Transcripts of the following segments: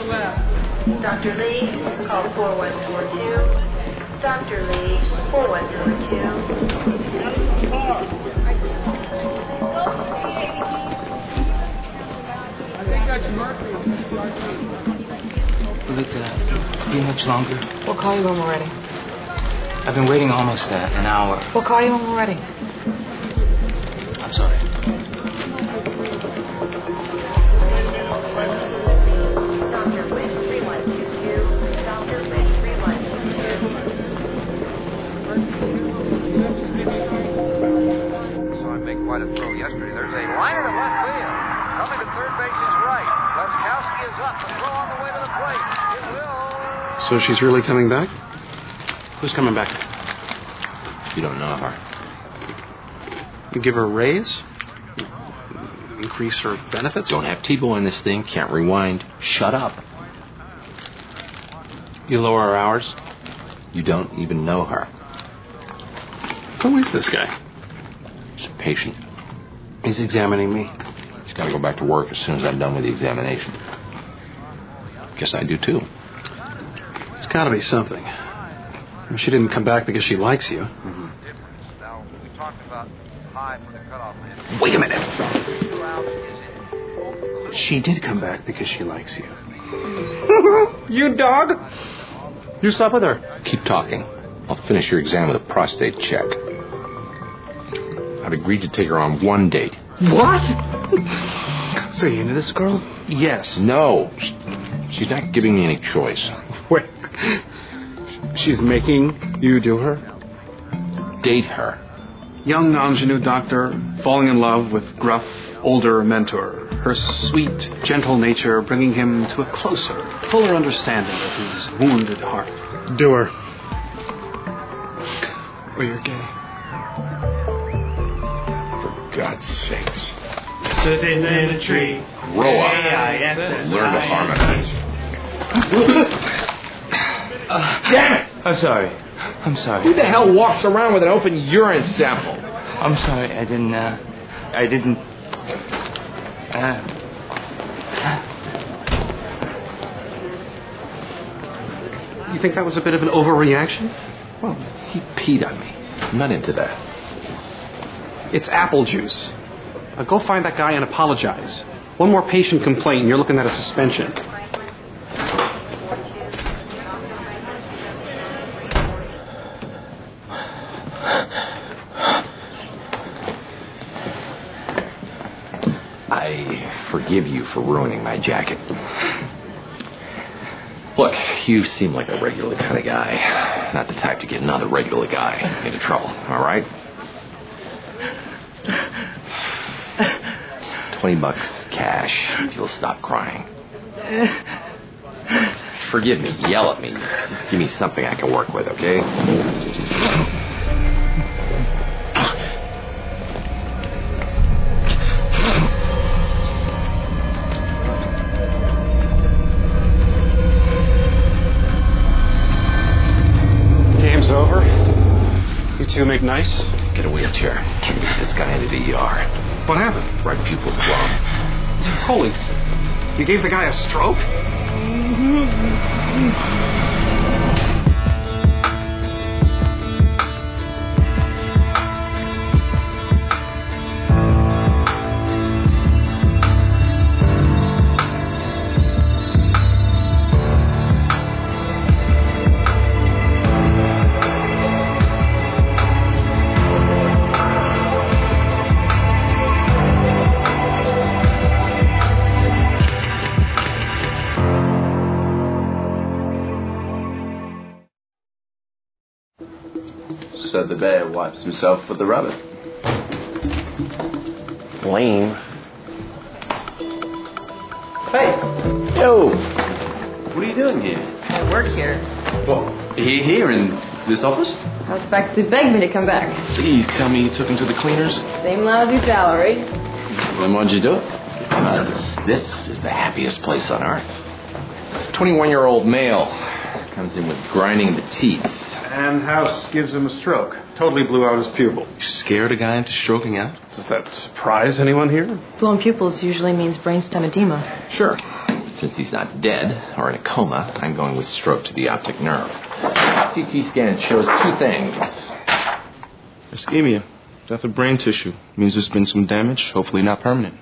Dr. Lee, call 4142. Dr. Lee, 4142. I think that's Murphy. Will it be much longer? We'll call you when we're ready. I've been waiting almost an hour. We'll call you when we're ready. I'm sorry. Dr. Wynn, 3122. Dr. Wynn, 3122. So I made quite a throw yesterday. There's a liner to left field. Coming to third base is right. Leskowski is up. The throw on the way to the plate. It will. So she's really coming back? Who's coming back? You don't know her. You give her a raise? Increase her benefits? Don't have T-Bow in this thing. Can't rewind. Shut up. You lower her hours? You don't even know her. Who is this guy? She's a patient. He's examining me. She's got to go back to work as soon as I'm done with the examination. Guess I do too. It's got to be something. She didn't come back because she likes you. Mm-hmm. Now, we talked about high for the cutoff man. Wait a minute. She did come back because she likes you. You dog? You slept with her. Keep talking. I'll finish your exam with a prostate check. I've agreed to take her on one date. What? So you into this girl? Yes. No. She's not giving me any choice. Wait. She's making you do her? Date her. Young ingenue doctor falling in love with gruff, older mentor. Her sweet, gentle nature bringing him to a closer, fuller understanding of his wounded heart. Do her. Or you're gay. For God's sakes. Sitting in a tree. Grow up. And learn to harmonize. Damn it! I'm sorry. I'm sorry. Who the hell walks around with an open urine sample? I'm sorry. I didn't. You think that was a bit of an overreaction? Well, he peed on me. I'm not into that. It's apple juice. Now go find that guy and apologize. One more patient complaint and you're looking at a suspension. I forgive you for ruining my jacket. Look, you seem like a regular kind of guy. Not the type to get another regular guy into trouble, all right? $20 cash if you'll stop crying. Forgive me, yell at me. Just give me something I can work with, okay? Game's over. You two make nice. Get a wheelchair. Can't get this guy into the ER. What happened? Right pupil's blown. Holy. You gave the guy a stroke? So the bear wipes himself with the rubber. Lame. Hey! Yo! What are you doing here? I work here. What? Here in this office? I was practically begging me to come back. Please tell me you took him to the cleaners. Same lousy salary. Then why'd you do it? This is the happiest place on earth. 21-year-old male comes in with grinding the teeth. And House gives him a stroke. Totally blew out his pupil. You scared a guy into stroking out? Does that surprise anyone here? Blown pupils usually means brainstem edema. Sure. Since he's not dead or in a coma, I'm going with stroke to the optic nerve. CT scan shows two things. Ischemia. Death of brain tissue. Means there's been some damage, hopefully not permanent.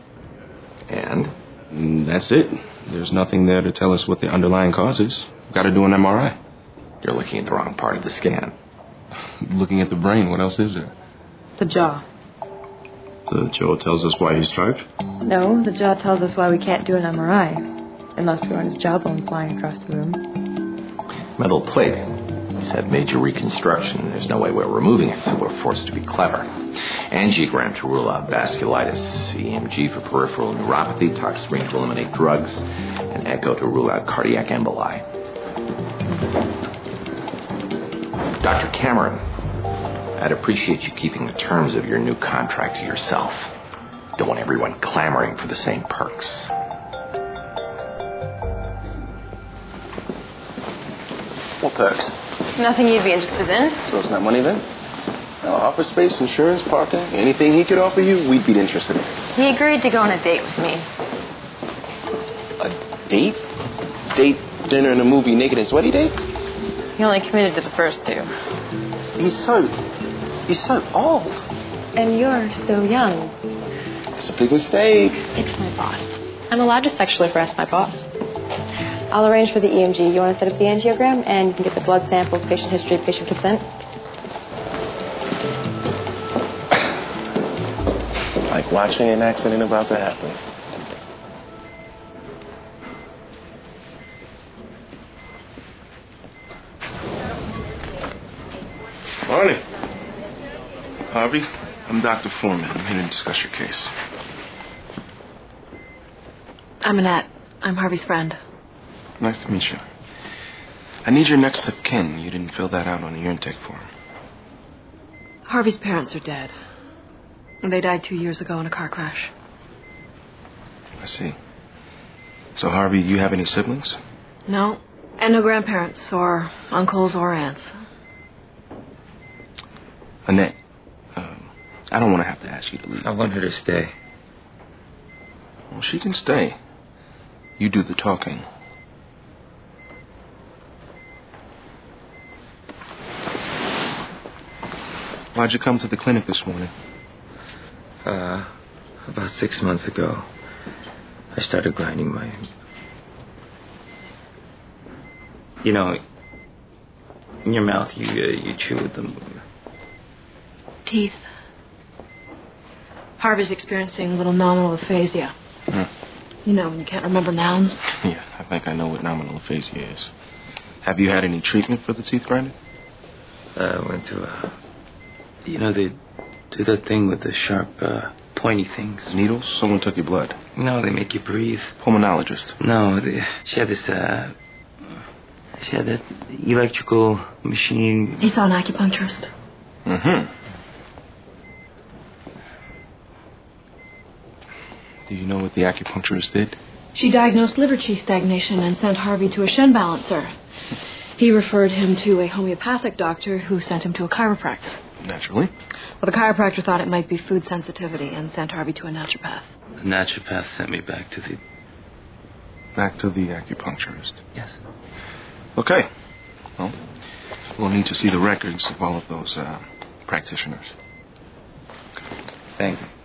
And? That's it. There's nothing there to tell us what the underlying cause is. Got to do an MRI. You're looking at the wrong part of the scan. Looking at the brain, what else is there? The jaw. The jaw tells us why he's striped? No, the jaw tells us why we can't do an MRI. Unless we want his jawbone flying across the room. Metal plate. He's had major reconstruction. There's no way we're removing it, so we're forced to be clever. Angiogram to rule out vasculitis. EMG for peripheral neuropathy. Tox screen to eliminate drugs. And echo to rule out cardiac emboli. Dr. Cameron, I'd appreciate you keeping the terms of your new contract to yourself. Don't want everyone clamoring for the same perks. What perks? Nothing you'd be interested in. So it's not money then? No, office space, insurance, parking, anything he could offer you, we'd be interested in. He agreed to go on a date with me. A date? Date, dinner, and a movie, naked and sweaty date? He only committed to the first two. He's so old. And you're so young. It's a big mistake. It's my boss. I'm allowed to sexually harass my boss. I'll arrange for the EMG. You want to set up the angiogram? And you can get the blood samples, patient history, patient consent. Like watching an accident about to happen. Morning. Harvey, I'm Dr. Foreman. I'm here to discuss your case. I'm Annette. I'm Harvey's friend. Nice to meet you. I need your next of kin. You didn't fill that out on your intake form. Harvey's parents are dead. They died 2 years ago in a car crash. I see. So, Harvey, you have any siblings? No. And no grandparents or uncles or aunts. Annette, I don't want to have to ask you to leave. I want her to stay. Well, she can stay. You do the talking. Why'd you come to the clinic this morning? About 6 months ago, I started grinding my... You know, in your mouth, you chew with them. Teeth. Harvey's experiencing a little nominal aphasia. You know, when you can't remember nouns. Yeah, I think I know what nominal aphasia is. Have you had any treatment for the teeth grinding? I went to you know, they do that thing with the sharp, pointy things. Needles? Someone took your blood. No, they make you breathe. Pulmonologist. No, she had this, she had that electrical machine. He saw an acupuncturist. Mm-hmm. Do you know what the acupuncturist did? She diagnosed liver chi stagnation and sent Harvey to a Shen balancer. He referred him to a homeopathic doctor who sent him to a chiropractor. Naturally. Well, the chiropractor thought it might be food sensitivity and sent Harvey to a naturopath. The naturopath sent me back to the... Back to the acupuncturist. Yes. Okay. Well, we'll need to see the records of all of those practitioners. Okay. Thank you.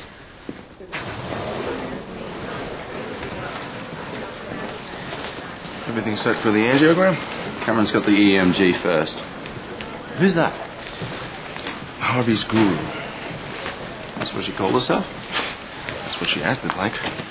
Everything set for the angiogram? Cameron's got the EMG first. Who's that? Harvey's guru. That's what she called herself? That's what she acted like.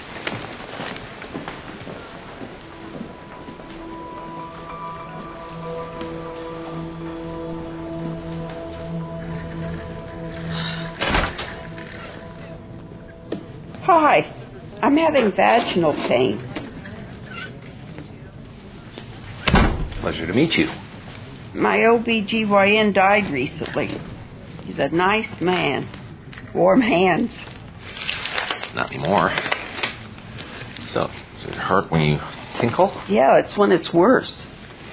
Hi, I'm having vaginal pain. Pleasure to meet you. My OBGYN died recently. He's a nice man. Warm hands. Not anymore. So, does it hurt when you tinkle? Yeah, it's when it's worst.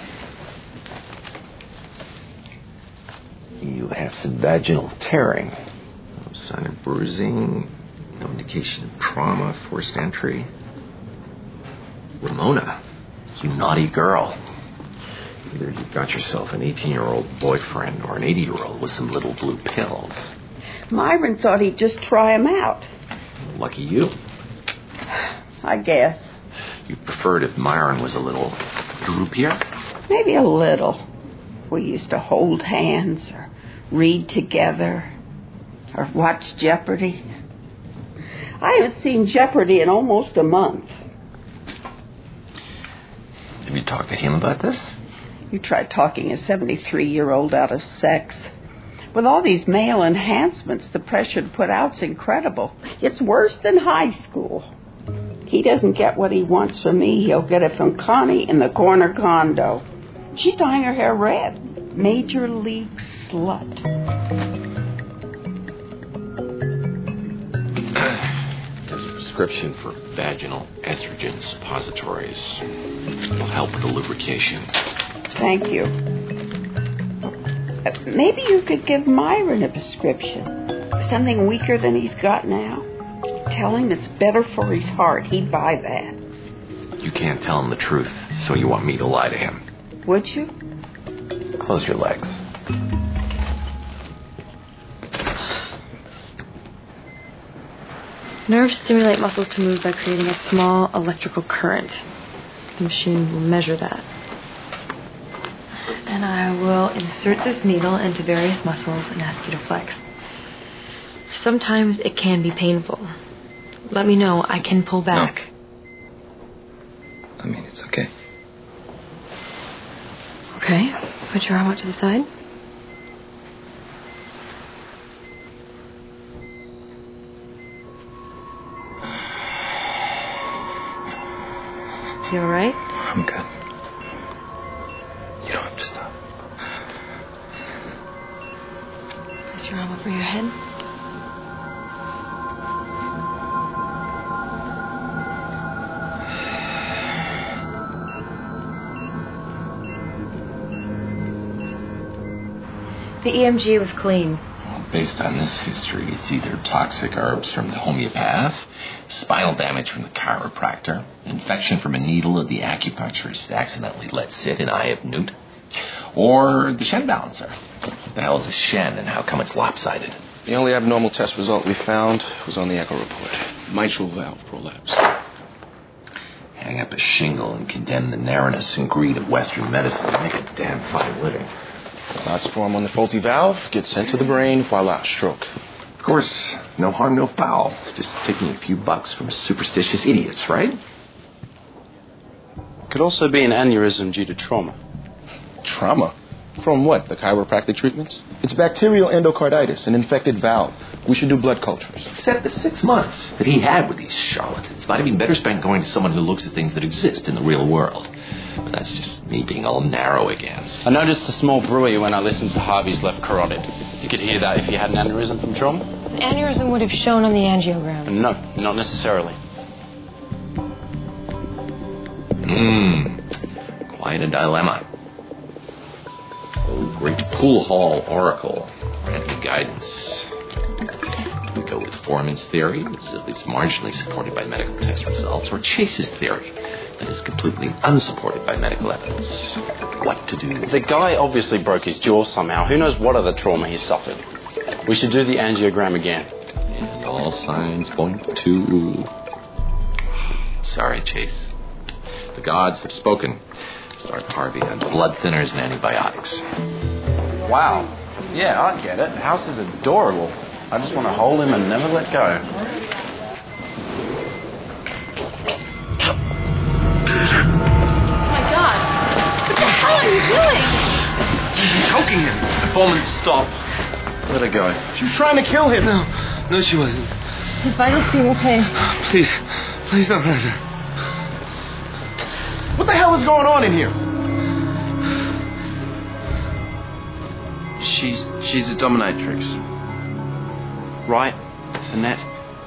You have some vaginal tearing. No sign of bruising. No indication of trauma, forced entry. Ramona, you naughty girl. Either you got yourself an 18-year-old boyfriend or an 80-year-old with some little blue pills. Myron thought he'd just try him out. Lucky you. I guess. You preferred if Myron was a little droopier? Maybe a little. We used to hold hands or read together or watch Jeopardy. I haven't seen Jeopardy in almost a month. Have you talked to him about this? You tried talking a 73-year-old out of sex. With all these male enhancements, the pressure to put out's incredible. It's worse than high school. He doesn't get what he wants from me. He'll get it from Connie in the corner condo. She's dyeing her hair red. Major league slut. There's a prescription for vaginal estrogen suppositories. It'll help with the lubrication. Thank you. Maybe you could give Myron a prescription. Something weaker than he's got now. Tell him it's better for his heart. He'd buy that. You can't tell him the truth, so you want me to lie to him. Would you? Close your legs. Nerves stimulate muscles to move by creating a small electrical current. The machine will measure that. And I will insert this needle into various muscles and ask you to flex. Sometimes it can be painful. Let me know. I can pull back. No. I mean, it's okay. Okay. Put your arm out to the side. You all right? I'm good. You don't have to stop. Place your arm over your head. The EMG was clean. Well, based on this history, it's either toxic herbs from the homeopath, spinal damage from the chiropractor, infection from a needle that the acupuncturist accidentally let sit in Eye of Newt, or the Shen balancer. What the hell is a Shen and how come it's lopsided? The only abnormal test result we found was on the echo report. Mitral valve prolapse. Hang up a shingle and condemn the narrowness and greed of Western medicine to make a damn fine living. Clots form on the faulty valve, get sent to the brain, voila, stroke. Of course, no harm, no foul. It's just taking a few bucks from superstitious idiots, right? Could also be an aneurysm due to trauma. Trauma? From what? The chiropractic treatments? It's bacterial endocarditis, an infected valve. We should do blood cultures. Except the 6 months that he had with these charlatans might have been better spent going to someone who looks at things that exist in the real world. But that's just me being all narrow again. I noticed a small bruit when I listened to Harvey's left carotid. You could hear that if he had an aneurysm from trauma? An aneurysm would have shown on the angiogram. No, not necessarily. Quite a dilemma. Oh, great pool hall oracle. Grant me guidance. We go with Foreman's theory, which is at least marginally supported by medical test results, or Chase's theory, that is completely unsupported by medical evidence. What to do? The guy obviously broke his jaw somehow. Who knows what other trauma he suffered? We should do the angiogram again. And all signs point to... Sorry, Chase. The gods have spoken. Start Harvey on blood thinners and antibiotics. Wow. Yeah, I get it. The house is adorable. I just want to hold him and never let go. My God. What the hell are you doing? She's choking him. The foreman, stop. Let her go. She was trying to kill him. No, she wasn't. His vitals seem okay. Please don't hurt her. What the hell is going on in here? She's a dominatrix. Right, Annette?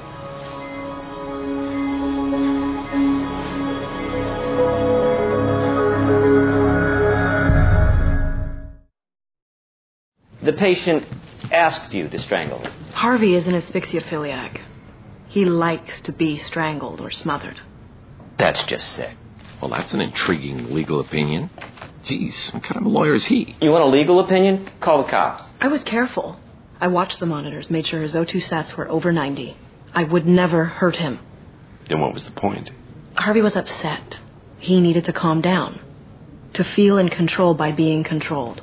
The patient asked you to strangle him. Harvey is an asphyxiophiliac. He likes to be strangled or smothered. That's just sick. Well, that's an intriguing legal opinion. Geez, what kind of a lawyer is he? You want a legal opinion? Call the cops. I was careful. I watched the monitors, made sure his O2 sats were over 90. I would never hurt him. Then what was the point? Harvey was upset. He needed to calm down. To feel in control by being controlled.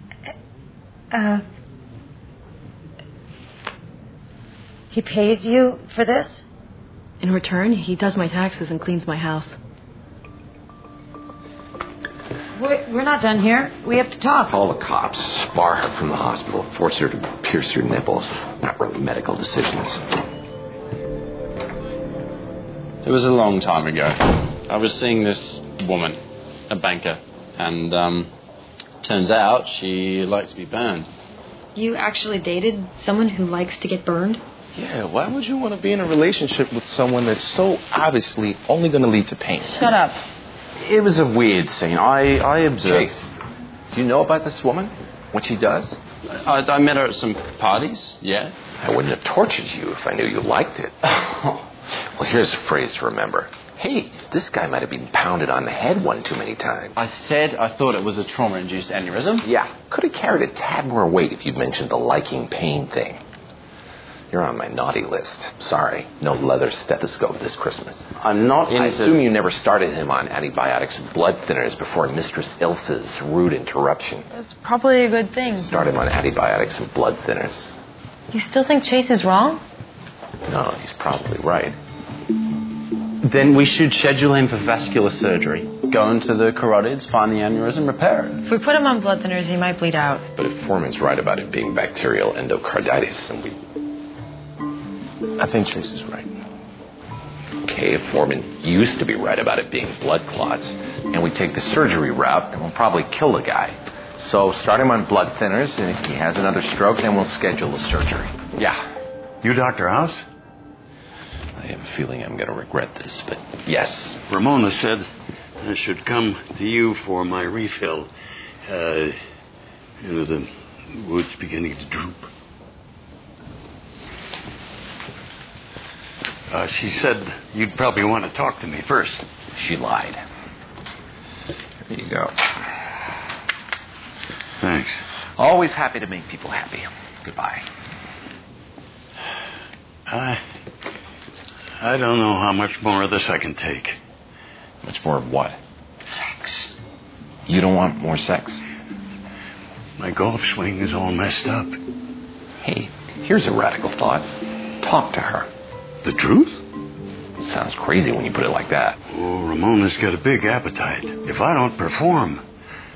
He pays you for this? In return, he does my taxes and cleans my house. We're not done here. We have to talk. Call the cops. Bar her from the hospital. Force her to pierce her nipples. Not really medical decisions. It was a long time ago. I was seeing this woman, a banker, and turns out she likes to be burned. You actually dated someone who likes to get burned? Yeah, why would you want to be in a relationship with someone that's so obviously only going to lead to pain? Shut up. It was a weird scene. I observed. Chase, do you know about this woman? What she does? I met her at some parties, yeah. I wouldn't have tortured you if I knew you liked it. Well, here's a phrase to remember. Hey, this guy might have been pounded on the head one too many times. I said I thought it was a trauma-induced aneurysm. Yeah, could have carried a tad more weight if you'd mentioned the liking pain thing. You're on my naughty list. Sorry, no leather stethoscope this Christmas. I'm not into... I assume you never started him on antibiotics and blood thinners before Mistress Ilse's rude interruption. That's probably a good thing. Start him on antibiotics and blood thinners. You still think Chase is wrong? No, he's probably right. Then we should schedule him for vascular surgery. Go into the carotids, find the aneurysm, repair it. If we put him on blood thinners, he might bleed out. But if Foreman's right about it being bacterial endocarditis, then we... I think Chase is right. Okay, if Foreman used to be right about it being blood clots, and we take the surgery route, then we'll probably kill the guy. So start him on blood thinners, and if he has another stroke, then we'll schedule the surgery. Yeah. You Dr. House? I have a feeling I'm going to regret this, but yes. Ramona said I should come to you for my refill. The wood's beginning to droop. She said you'd probably want to talk to me first. She lied. Here you go. Thanks. Always happy to make people happy. Goodbye. I don't know how much more of this I can take. Much more of what? Sex. You don't want more sex? My golf swing is all messed up. Hey, here's a radical thought. Talk to her. The truth? It sounds crazy when you put it like that. Oh, Ramona's got a big appetite. If I don't perform,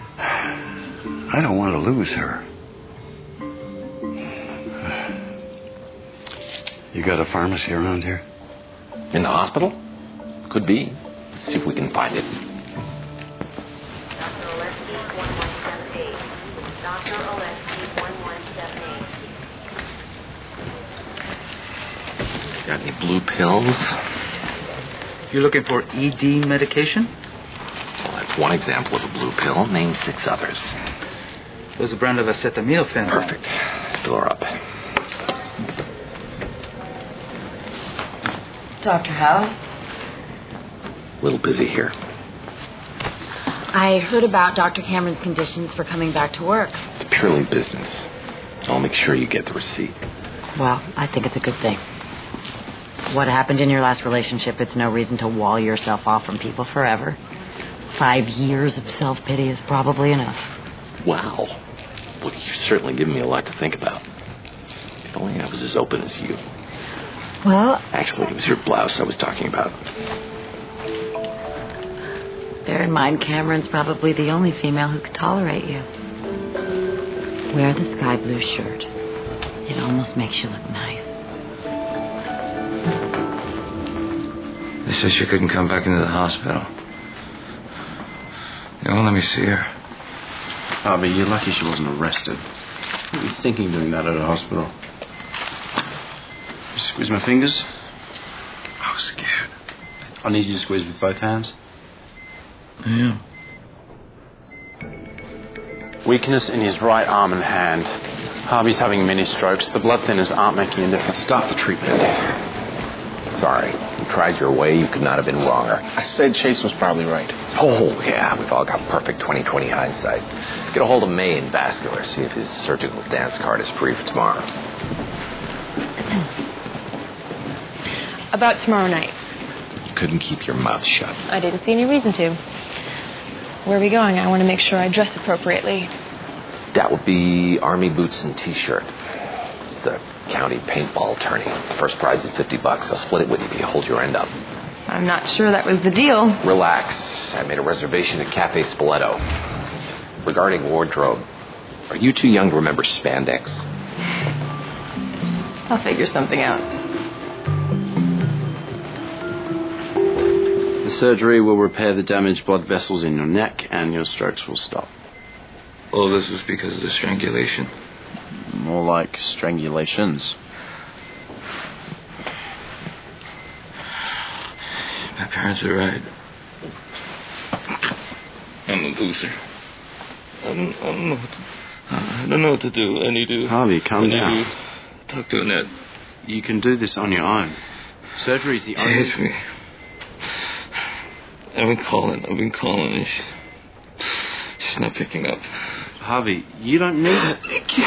I don't want to lose her. You got a pharmacy around here? In the hospital? Could be. Let's see if we can find it. Dr. Oleski, 1178. Dr. Oleski, 1178. Got any blue pills? You're looking for ED medication? Well, that's one example of a blue pill. Name 6 others. There's a brand of acetaminophen. Perfect. Fill her up. Dr. House? A little busy here. I heard about Dr. Cameron's conditions for coming back to work. It's purely business. I'll make sure you get the receipt. Well, I think it's a good thing. What happened in your last relationship, it's no reason to wall yourself off from people forever. 5 years of self-pity is probably enough. Wow. Well, you've certainly given me a lot to think about. If only I was as open as you. Well... Actually, it was your blouse I was talking about. Bear in mind, Cameron's probably the only female who could tolerate you. Wear the sky blue shirt. It almost makes you look nice. They said she couldn't come back into the hospital. They won't let me see her. Harvey, you're lucky she wasn't arrested. What were you thinking doing that at a hospital? Squeeze my fingers. I was scared. I need you to squeeze with both hands. Yeah. Weakness in his right arm and hand. Harvey's having mini strokes. The blood thinners aren't making a difference. Stop the treatment. Sorry. You tried your way. You could not have been wronger. I said Chase was probably right. Oh, yeah. We've all got perfect 20/20 hindsight. Get a hold of May in Vascular. See if his surgical dance card is free for tomorrow. About tomorrow night. You couldn't keep your mouth shut. I didn't see any reason to. Where are we going? I want to make sure I dress appropriately. That would be army boots and T-shirt. It's the county paintball tourney. First prize is $50. I'll split it with you if you hold your end up. I'm not sure that was the deal. Relax. I made a reservation at Cafe Spoleto. Regarding wardrobe, are you too young to remember spandex? I'll figure something out. The surgery will repair the damaged blood vessels in your neck, and your strokes will stop. All this was because of the strangulation. More like strangulations. My parents are right. I'm a loser. I don't know what to do. I need to... Harvey, calm down. Talk to Annette. You can do this on your own. Surgery's the only... She hates me. I've been calling, and she's not picking up. Harvey, you don't need it.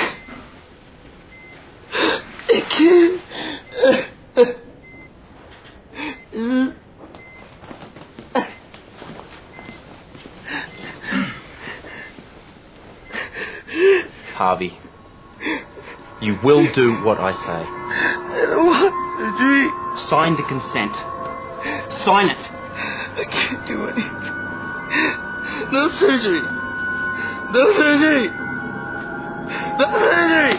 I can't. Harvey, you will do what I say. I don't want surgery. Sign the consent. Sign it. I can't do anything. No surgery. No surgery. No surgery.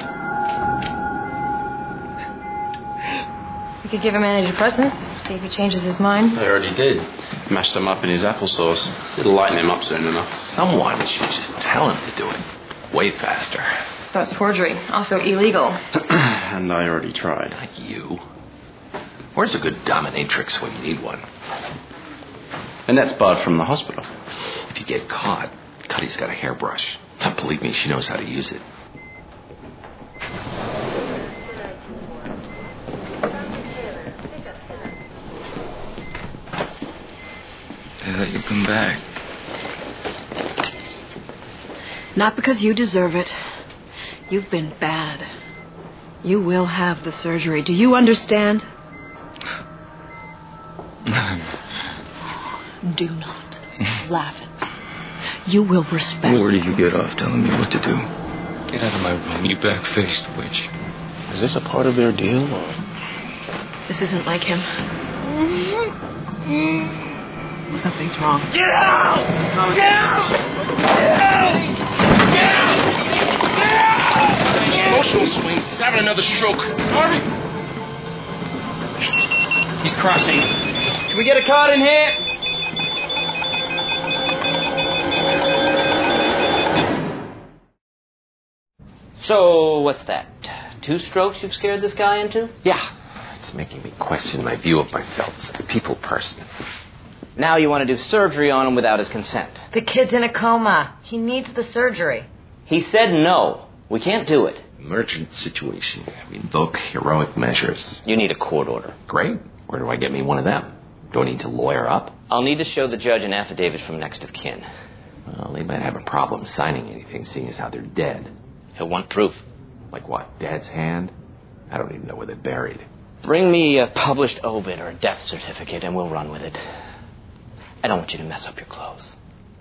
You could give him antidepressants, see if he changes his mind. I already did. Mashed them up in his applesauce. It'll lighten him up soon enough. Someone should just tell him to do it. Way faster. So that's forgery. Also illegal. And I already tried. Like you. Where's a good dominatrix when you need one? And that's barred from the hospital. If you get caught, Cuddy's got a hairbrush. Now, believe me, she knows how to use it. They let you come back. Not because you deserve it. You've been bad. You will have the surgery. Do you understand? Do not laugh at me. You will respect me. Where did you get off telling me what to do? Get out of my room, you back-faced witch. Is this a part of their deal, or...? This isn't like him. Something's wrong. Get out! Get out! Get out! Get out! Get out! Emotional swings. He's having another stroke. Harvey! He's crossing. Can we get a card in here? So, what's that? 2 strokes you've scared this guy into? Yeah. It's making me question my view of myself as a people person. Now you want to do surgery on him without his consent. The kid's in a coma. He needs the surgery. He said no. We can't do it. Emergent situation. We invoke heroic measures. You need a court order. Great. Where do I get me one of them? Do I need to lawyer up? I'll need to show the judge an affidavit from next of kin. Well, they might have a problem signing anything, seeing as how they're dead. He'll want proof. Like what? Dad's hand? I don't even know where they're buried. Bring me a published obit or a death certificate and we'll run with it. I don't want you to mess up your clothes.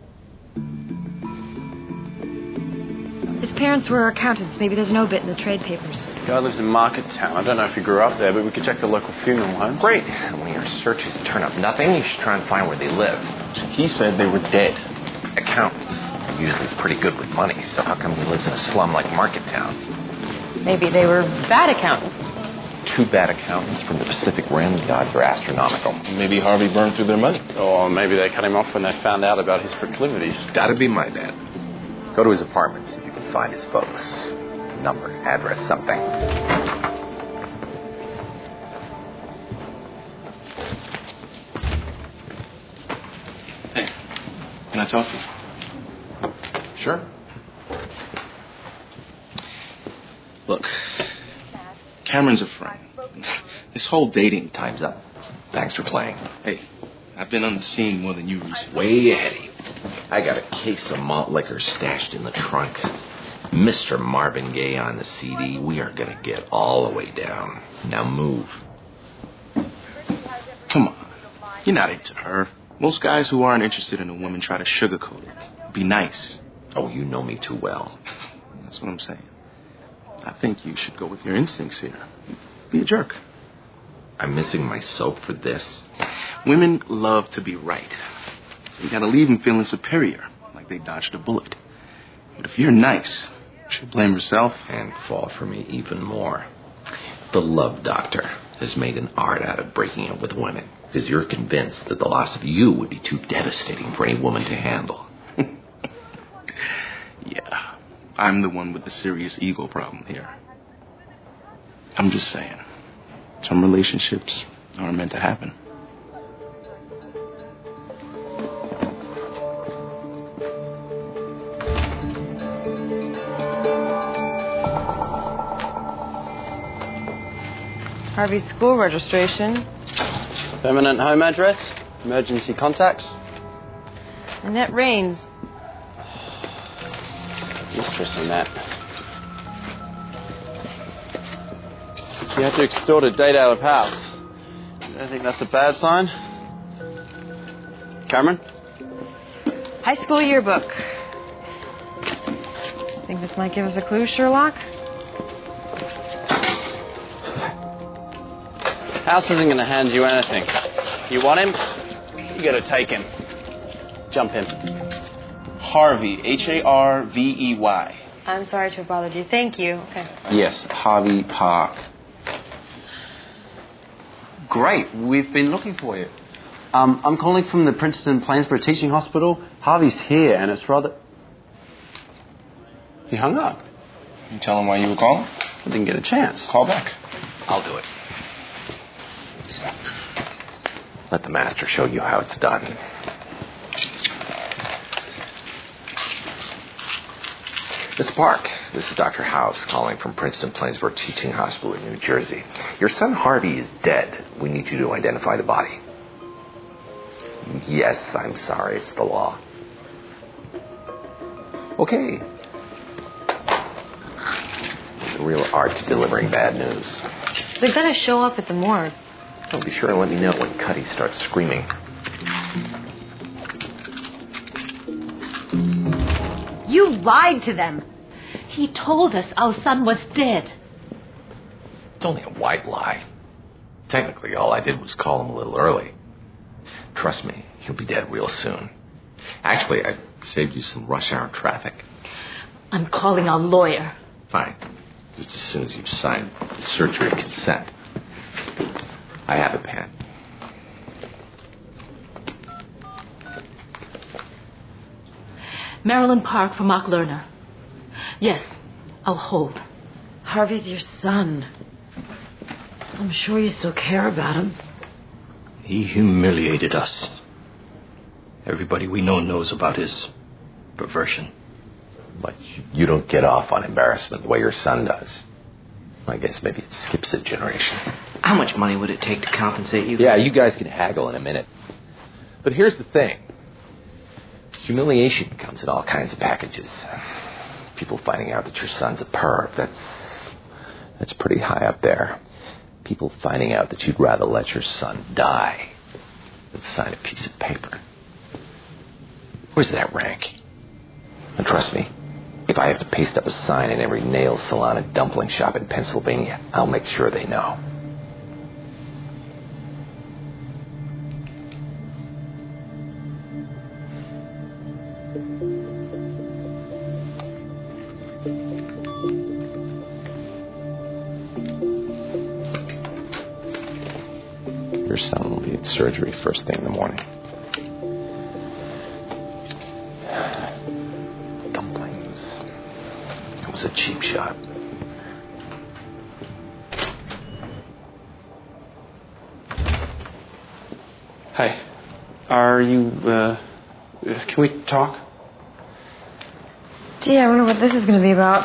His parents were accountants. Maybe there's an obit in the trade papers. The guy lives in Market Town. I don't know if he grew up there, but we could check the local funeral home. Great. And when your searches turn up nothing, you should try and find where they live. He said they were dead. Accountants are usually pretty good with money, so how come he lives in a slum like Market Town? Maybe they were bad accountants. 2 bad accountants from the Pacific Rim. The odds are astronomical. Maybe Harvey burned through their money. Or maybe they cut him off when they found out about his proclivities. That'd be my bad. Go to his apartment, see if you can find his folks. Number, address, something. Hey, can I talk to you? Sure. Look, Cameron's a friend. This whole dating... Time's up. Thanks for playing. Hey, I've been on the scene more than you recently. Way ahead of you. I got a case of malt liquor stashed in the trunk. Mr. Marvin Gaye on the CD. We are going to get all the way down. Now move. Come on. You're not into her. Most guys who aren't interested in a woman try to sugarcoat it. Be nice. Oh, you know me too well. That's what I'm saying. I think you should go with your instincts here. Be a jerk. I'm missing my soap for this. Women love to be right. So you gotta leave them feeling superior, like they dodged a bullet. But if you're nice, she'll blame herself. And fall for me even more. The Love Doctor has made an art out of breaking up with women, because you're convinced that the loss of you would be too devastating for any woman to handle. Yeah, I'm the one with the serious ego problem here. I'm just saying, some relationships aren't meant to happen. Harvey's school registration. Permanent home address, emergency contacts. Annette Raines. Mistress Annette. You had to extort a date out of house. You don't think that's a bad sign? Cameron? High school yearbook. Think this might give us a clue, Sherlock? House isn't going to hand you anything. You want him? You got to take him. Jump him. Harvey, Harvey. I'm sorry to have bothered you. Thank you. Okay. Yes, Harvey Park. Great. We've been looking for you. I'm calling from the Princeton Plainsboro Teaching Hospital. Harvey's here, and it's rather... He hung up. You tell him why you were calling? I didn't get a chance. Call back. I'll do it. Let the master show you how it's done. Mr. Park, this is Dr. House calling from Princeton Plainsboro Teaching Hospital in New Jersey. Your son Harvey is dead. We need you to identify the body. Yes, I'm sorry, it's the law. Okay. There's a real art to delivering bad news. They've got to show up at the morgue. Oh, be sure and let me know when Cuddy starts screaming. You lied to them. He told us our son was dead. It's only a white lie. Technically, all I did was call him a little early. Trust me, he'll be dead real soon. Actually, I saved you some rush hour traffic. I'm calling our lawyer. Fine. Just as soon as you've signed the surgery consent. I have a pen. Marilyn Park for Mark Lerner. Yes, I'll hold. Harvey's your son. I'm sure you still care about him. He humiliated us. Everybody we know knows about his perversion. But you don't get off on embarrassment the way your son does. I guess maybe it skips a generation. How much money would it take to compensate you? Yeah, you guys can haggle in a minute. But here's the thing. Humiliation comes in all kinds of packages. People finding out that your son's a perv, that's pretty high up there. People finding out that you'd rather let your son die than sign a piece of paper. Where's that rank? And trust me, if I have to paste up a sign in every nail salon and dumpling shop in Pennsylvania, I'll make sure they know. Your son will be at surgery first thing in the morning. Dumplings. It was a cheap shot. Hey, are you, can we talk? Gee, I wonder what this is going to be about.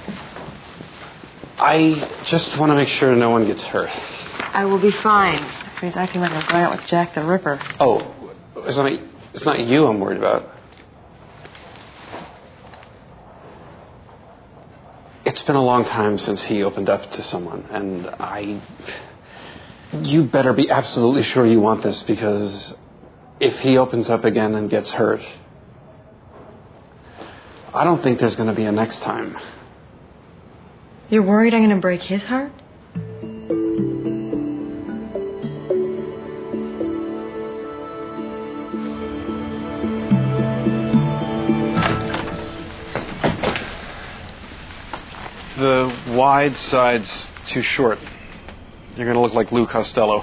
I just want to make sure no one gets hurt. I will be fine. But he's acting like we're going out with Jack the Ripper. Oh, it's not you I'm worried about. It's been a long time since he opened up to someone, and you better be absolutely sure you want this, because if he opens up again and gets hurt, I don't think there's going to be a next time. You're worried I'm going to break his heart? The wide side's too short. You're going to look like Lou Costello.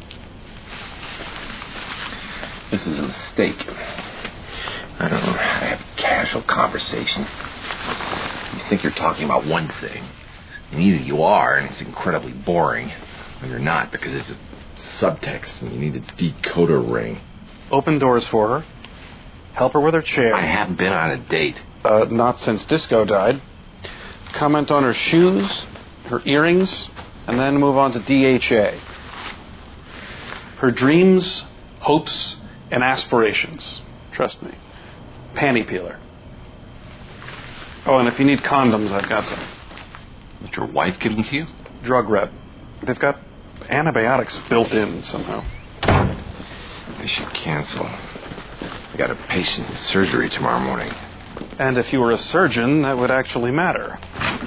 This is a mistake. I don't know how to have casual conversation. You think you're talking about one thing, and either you are, and it's incredibly boring, or you're not, because it's a subtext, and you need a decoder ring. Open doors for her. Help her with her chair. I haven't been on a date. Not since Disco died. Comment on her shoes, her earrings, and then move on to DHA. Her dreams, hopes, and aspirations. Trust me. Panty peeler. Oh, and if you need condoms, I've got some. Did your wife give them to you? Drug rep. They've got antibiotics built in somehow. I should cancel. I got a patient in surgery tomorrow morning. And if you were a surgeon, that would actually matter.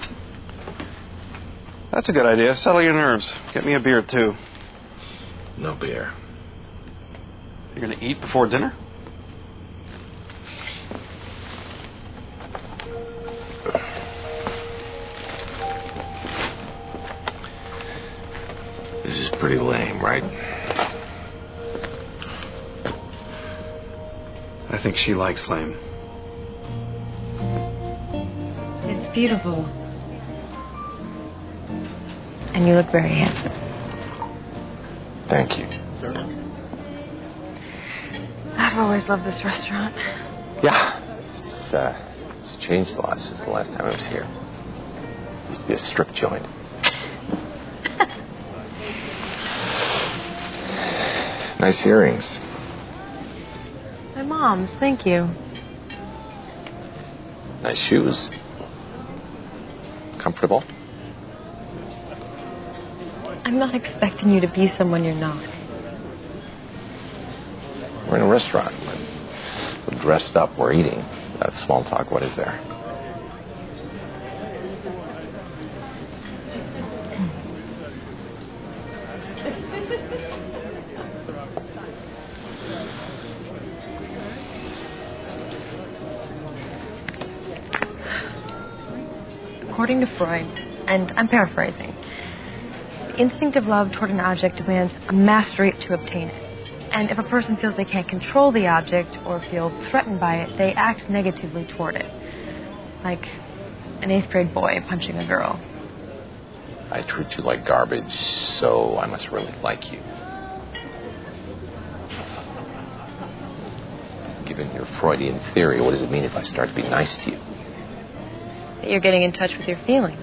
That's a good idea. Settle your nerves. Get me a beer, too. No beer. You're going to eat before dinner? This is pretty lame, right? I think she likes lame. It's beautiful. And you look very handsome. Thank you. I've always loved this restaurant. Yeah. It's changed a lot since the last time I was here. It used to be a strip joint. Nice earrings. My mom's, thank you. Nice shoes. Comfortable? I'm not expecting you to be someone you're not. We're in a restaurant. We're dressed up. We're eating. That's small talk. What is there? According to Freud, and I'm paraphrasing, the instinct of love toward an object demands a mastery to obtain it. And if a person feels they can't control the object or feel threatened by it, they act negatively toward it. Like an 8th grade boy punching a girl. I treat you like garbage, so I must really like you. Given your Freudian theory, what does it mean if I start to be nice to you? That you're getting in touch with your feelings.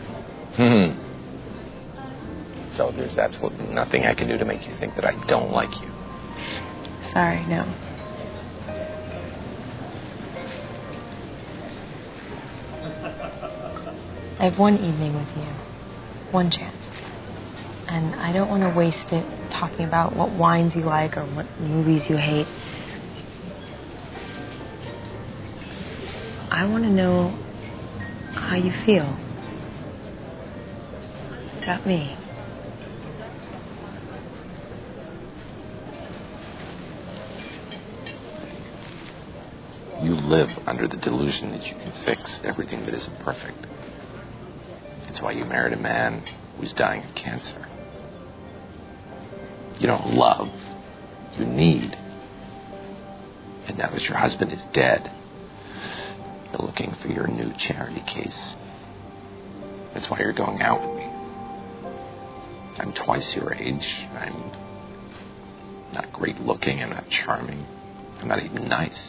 So there's absolutely nothing I can do to make you think that I don't like you. Sorry, no. I have one evening with you. One chance. And I don't want to waste it talking about what wines you like or what movies you hate. I want to know how you feel about me. You live under the delusion that you can fix everything that isn't perfect. It's why you married a man who's dying of cancer. You don't love, you need. And now that your husband is dead, you're looking for your new charity case. That's why you're going out with me. I'm twice your age. I'm not great looking. I'm not charming. I'm not even nice.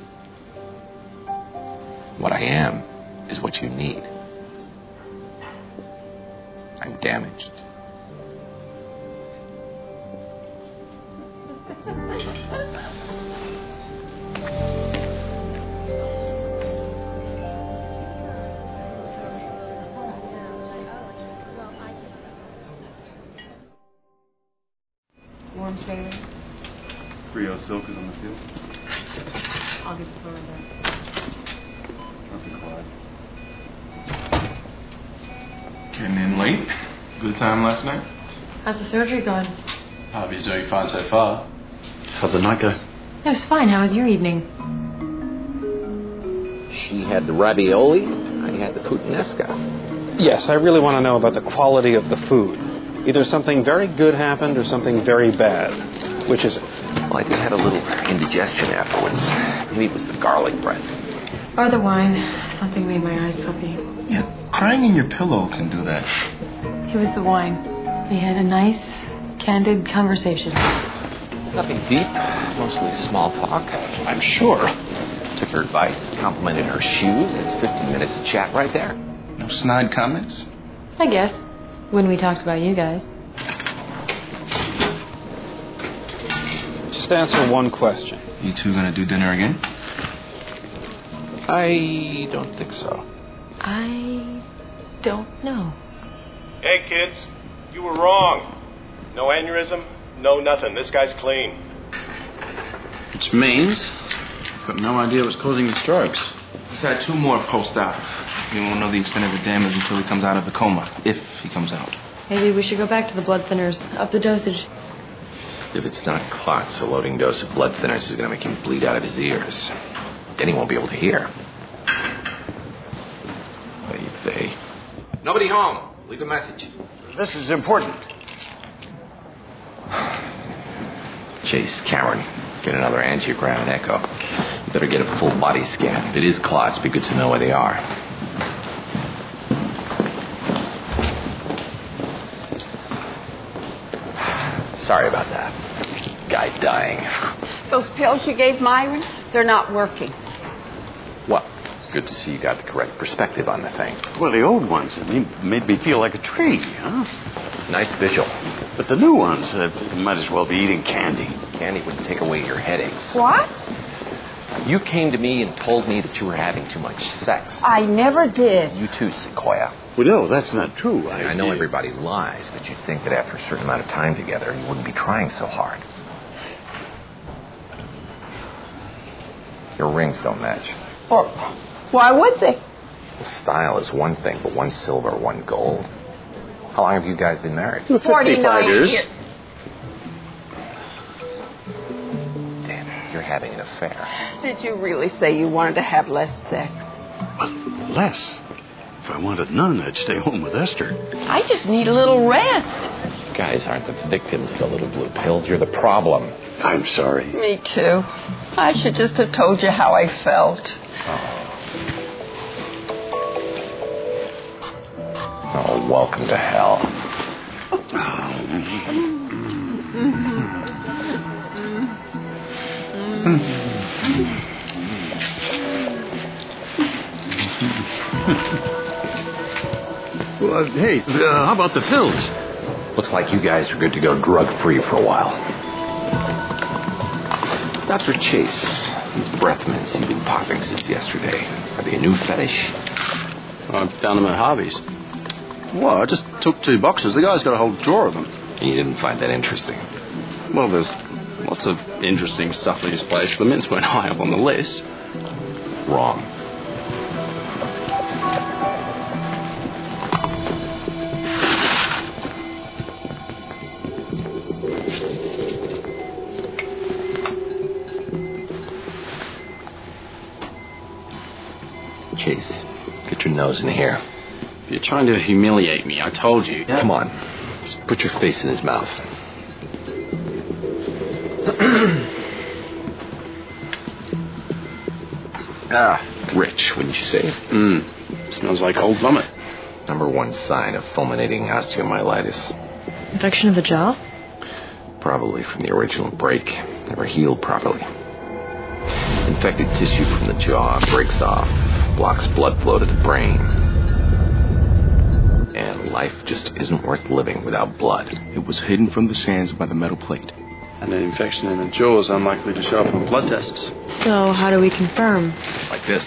What I am is what you need. I'm damaged. Silk is on the field. I'll get the phone right there. Getting in late. Good time last night. How's the surgery going? Harvey's doing fine so far. How'd the night go? It was fine. How was your evening? She had the ravioli. I had the puttanesca. Yes, I really want to know about the quality of the food. Either something very good happened or something very bad. Which is it? Well, I did have a little indigestion afterwards. Maybe it was the garlic bread. Or the wine. Something made my eyes puffy. Yeah, crying in your pillow can do that. It was the wine. We had a nice, candid conversation. Nothing deep, mostly small talk, I'm sure. Took her advice, complimented her shoes. That's 15 minutes of chat right there. No snide comments? I guess. When we talked about you guys. Just answer one question. You two gonna do dinner again? I don't think so. I don't know. Hey, kids. You were wrong. No aneurysm, no nothing. This guy's clean. Which means, got no idea what's causing the strokes. He's had 2 more post-op. You won't know the extent of the damage until he comes out of the coma, if he comes out. Maybe we should go back to the blood thinners. Up the dosage. If it's not clots, a loading dose of blood thinners is going to make him bleed out of his ears. Then he won't be able to hear. They. Nobody home. Leave a message. This is important. Chase, Cameron, get another angiogram and echo. You better get a full body scan. If it is clots, it'd be good to know where they are. Sorry about that. Guy dying. Those pills you gave Myron, they're not working. Well, good to see you got the correct perspective on the thing. Well, the old ones, made me feel like a tree, huh? Nice visual. But the new ones, might as well be eating candy. Candy wouldn't take away your headaches. What? You came to me and told me that you were having too much sex. I never did. You too, Sequoia. Well, no, that's not true. I know everybody lies, but you'd think that after a certain amount of time together, you wouldn't be trying so hard. Your rings don't match. Or, why would they? The style is one thing, but one's silver, one gold. How long have you guys been married? 49 years. Damn, you're having an affair. Did you really say you wanted to have less sex? Less? If I wanted none, I'd stay home with Esther. I just need a little rest. You guys aren't the victims of the little blue pills. You're the problem. I'm sorry. Me too. I should just have told you how I felt. Oh, welcome to hell. Well, hey, how about the pills? Looks like you guys are good to go drug-free for a while. Dr. Chase, these breath mints you've been popping since yesterday, are they a new fetish? I found them at Harvey's. Well, I just took 2 boxes. The guy's got a whole drawer of them. And you didn't find that interesting? Well, there's lots of interesting stuff in his place. The mints weren't high up on the list. Wrong. Chase, get your nose in here. You're trying to humiliate me, I told you. Come on. Just put your face in his mouth. Rich, wouldn't you say? Smells like old vomit. Number 1 sign of fulminating osteomyelitis. Infection of the jaw? Probably from the original break. Never healed properly. Infected tissue from the jaw breaks off, blocks blood flow to the brain. And life just isn't worth living without blood. It was hidden from the sands by the metal plate. And an infection in the jaw is unlikely to show up on blood tests. So how do we confirm? Like this.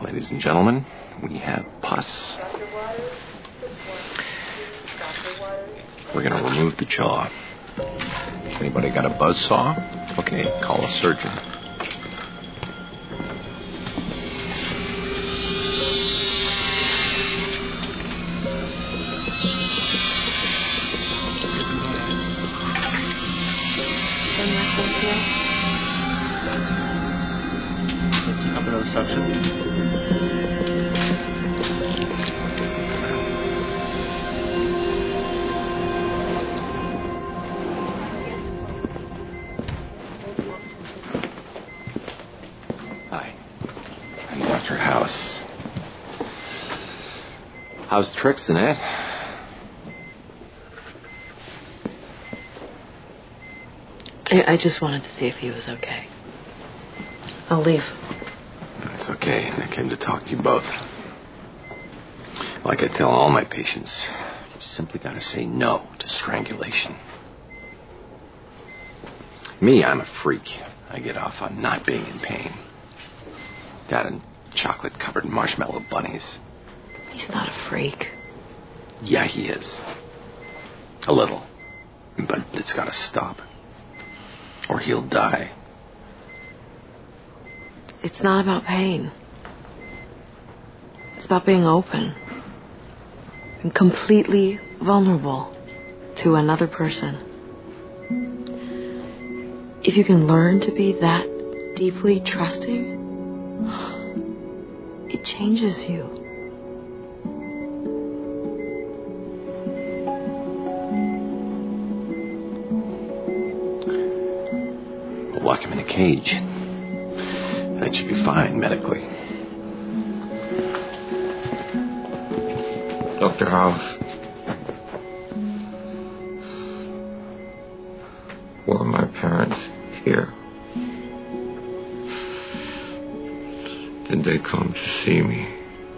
Ladies and gentlemen, we have pus. We're going to remove the jaw. Anybody got a buzzsaw? Okay, call a surgeon. Hi. I'm Dr. House. How's Trix, Annette? I just wanted to see if he was okay. I'll leave. It's okay. I came to talk to you both. Like I tell all my patients, you simply gotta say no to strangulation. Me, I'm a freak. I get off on not being in pain. That and chocolate-covered marshmallow bunnies. He's not a freak. Yeah, he is. A little. But it's gotta stop. Or he'll die. It's not about pain. It's about being open and completely vulnerable to another person. If you can learn to be that deeply trusting, it changes you. We'll lock him in a cage. That should be fine medically. Dr. House. Were my parents here? Did they come to see me?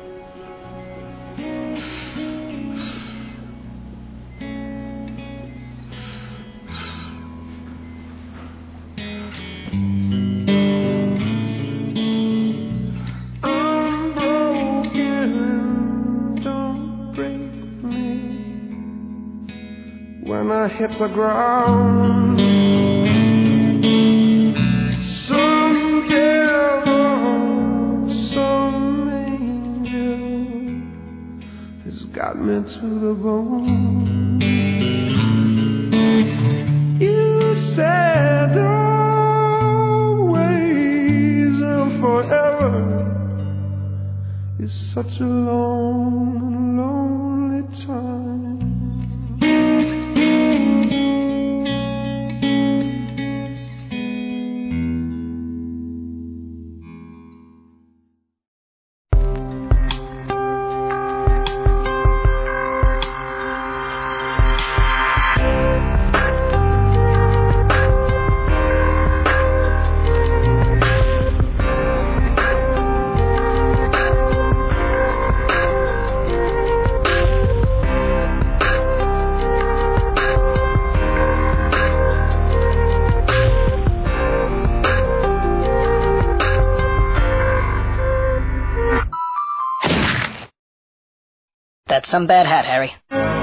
When I hit the ground, some devil, some angel has got me to the bone. You said always and forever is such a long and lonely time. That's some bad hat, Harry.